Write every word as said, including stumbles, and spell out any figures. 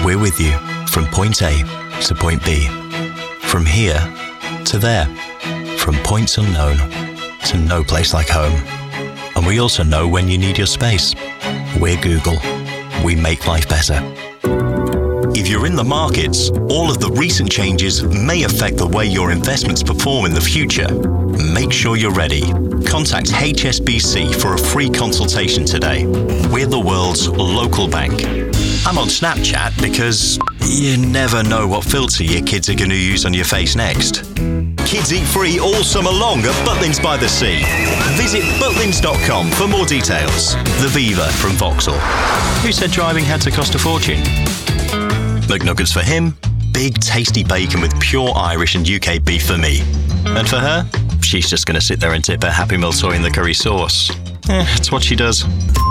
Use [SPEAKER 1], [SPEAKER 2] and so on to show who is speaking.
[SPEAKER 1] We're with you from point A to point B. From here to there. From points unknown to no place like home. And we also know when you need your space. We're Google. We make life better. If you're in the markets, all of the recent changes may affect the way your investments perform in the future. Make sure you're ready. Contact H S B C for a free consultation today. We're the world's local bank. I'm on Snapchat because you never know what filter your kids are going to use on your face next. Kids eat free all summer long at Butlins by the Sea. Visit butlins dot com for more details. The Viva from Vauxhall. Who said driving had to cost a fortune? McNuggets for him, big tasty bacon with pure Irish and U K beef for me. And for her, she's just going to sit there and dip her Happy Meal toy in the curry sauce. Eh, it's what she does.